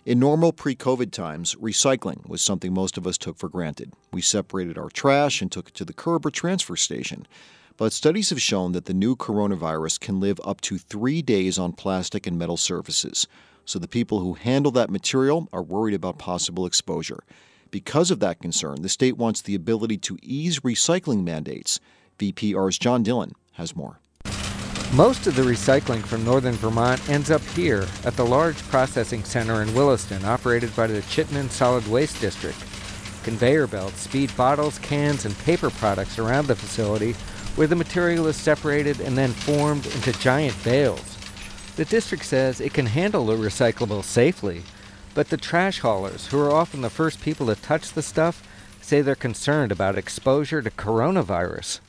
In normal pre-COVID times, recycling was something most of us took for granted. We separated our trash and took it to the curb or transfer station. But studies have shown that the new coronavirus can live up to 3 days on plastic and metal surfaces. So the people who handle that material are worried about possible exposure. Because of that concern, the state wants the ability to ease recycling mandates. VPR's John Dillon has more. Most of the recycling from northern Vermont ends up here at the large processing center in Williston, operated by the Chittenden Solid Waste District. Conveyor belts speed bottles, cans, and paper products around the facility where the material is separated and then formed into giant bales. The district says it can handle the recyclables safely, but the trash haulers, who are often the first people to touch the stuff, say they're concerned about exposure to coronavirus.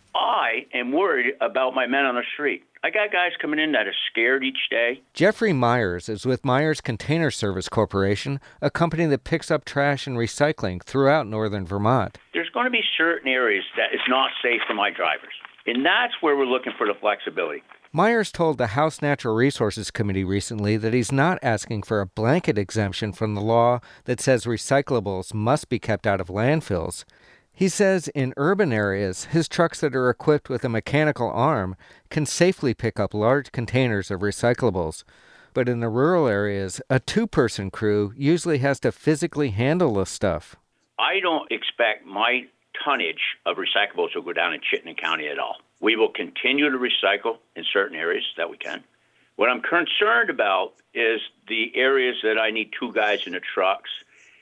I am worried about my men on the street. I got guys coming in that are scared each day. Jeffrey Myers is with Myers Container Service Corporation, a company that picks up trash and recycling throughout northern Vermont. There's going to be certain areas that it's not safe for my drivers, and that's where we're looking for the flexibility. Myers told the House Natural Resources Committee recently that he's not asking for a blanket exemption from the law that says recyclables must be kept out of landfills. He says in urban areas, his trucks that are equipped with a mechanical arm can safely pick up large containers of recyclables. But in the rural areas, a two-person crew usually has to physically handle the stuff. I don't expect my tonnage of recyclables will go down in Chittenden County at all. We will continue to recycle in certain areas that we can. What I'm concerned about is the areas that I need two guys in the trucks,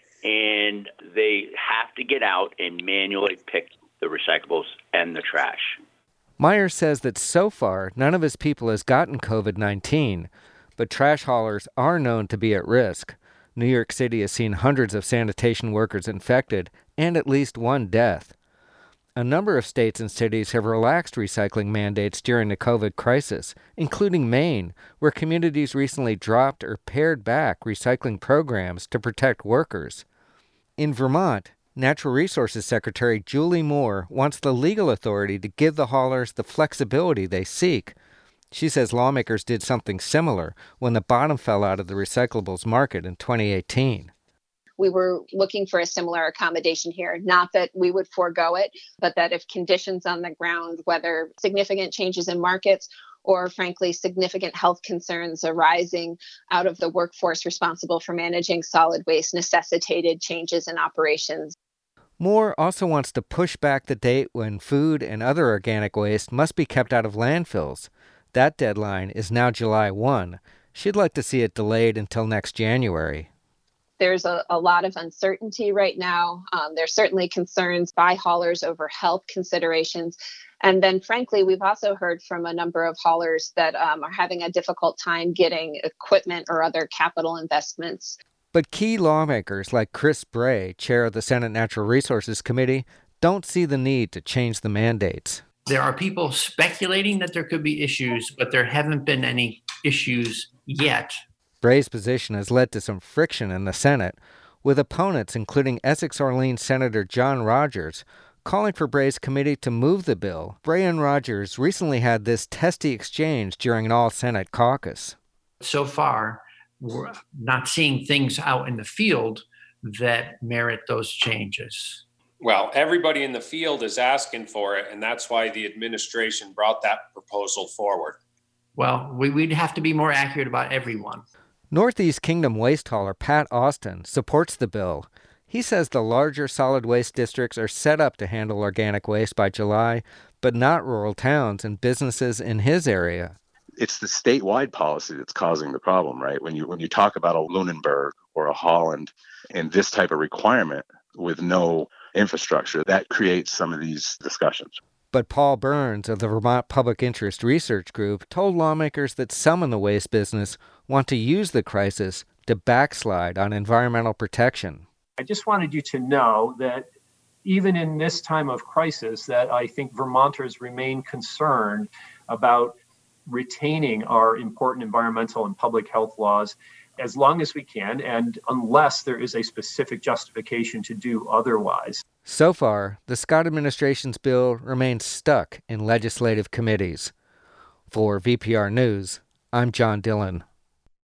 and they have to get out and manually pick the recyclables and the trash. Myers says that so far, none of his people has gotten COVID-19, but trash haulers are known to be at risk. New York City has seen hundreds of sanitation workers infected and at least one death. A number of states and cities have relaxed recycling mandates during the COVID crisis, including Maine, where communities recently dropped or pared back recycling programs to protect workers. In Vermont, Natural Resources Secretary Julie Moore wants the legal authority to give the haulers the flexibility they seek. She says lawmakers did something similar when the bottom fell out of the recyclables market in 2018. We were looking for a similar accommodation here, not that we would forego it, but that if conditions on the ground, whether significant changes in markets or frankly, significant health concerns arising out of the workforce responsible for managing solid waste necessitated changes in operations. Moore also wants to push back the date when food and other organic waste must be kept out of landfills. That deadline is now July 1. She'd like to see it delayed until next January. There's a lot of uncertainty right now. There's certainly concerns by haulers over health considerations. And then, frankly, we've also heard from a number of haulers that are having a difficult time getting equipment or other capital investments. But key lawmakers like Chris Bray, chair of the Senate Natural Resources Committee, don't see the need to change the mandates. There are people speculating that there could be issues, but there haven't been any issues yet. Bray's position has led to some friction in the Senate, with opponents, including Essex-Orleans Senator John Rogers, calling for Bray's committee to move the bill. Bray and Rogers recently had this testy exchange during an all-Senate caucus. So far, we're not seeing things out in the field that merit those changes. Well, everybody in the field is asking for it, and that's why the administration brought that proposal forward. Well, we'd have to be more accurate about everyone. Northeast Kingdom waste hauler Pat Austin supports the bill. He says the larger solid waste districts are set up to handle organic waste by July, but not rural towns and businesses in his area. It's the statewide policy that's causing the problem, right? When you talk about a Lunenburg or a Holland and this type of requirement with no infrastructure, that creates some of these discussions. But Paul Burns of the Vermont Public Interest Research Group told lawmakers that some in the waste business want to use the crisis to backslide on environmental protection. I just wanted you to know that even in this time of crisis, that I think Vermonters remain concerned about retaining our important environmental and public health laws as long as we can, and unless there is a specific justification to do otherwise. So far, the Scott administration's bill remains stuck in legislative committees. For VPR News, I'm John Dillon.